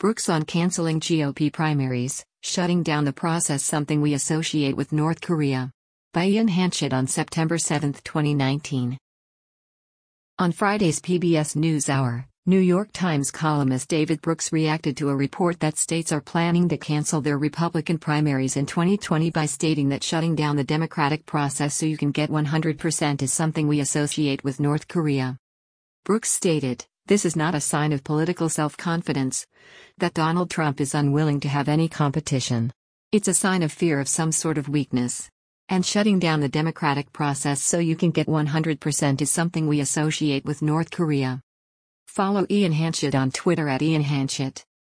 Brooks on canceling GOP primaries, shutting down the process something we associate with North Korea. By Ian Hanchett on September 7, 2019. On Friday's PBS NewsHour, New York Times columnist David Brooks reacted to a report that states are planning to cancel their Republican primaries in 2020 by stating that shutting down the democratic process so you can get 100% is something we associate with North Korea. Brooks stated, "This is not a sign of political self-confidence, that Donald Trump is unwilling to have any competition. It's a sign of fear of some sort of weakness. And shutting down the democratic process so you can get 100% is something we associate with North Korea." Follow Ian Hanchett on Twitter @IanHanchett.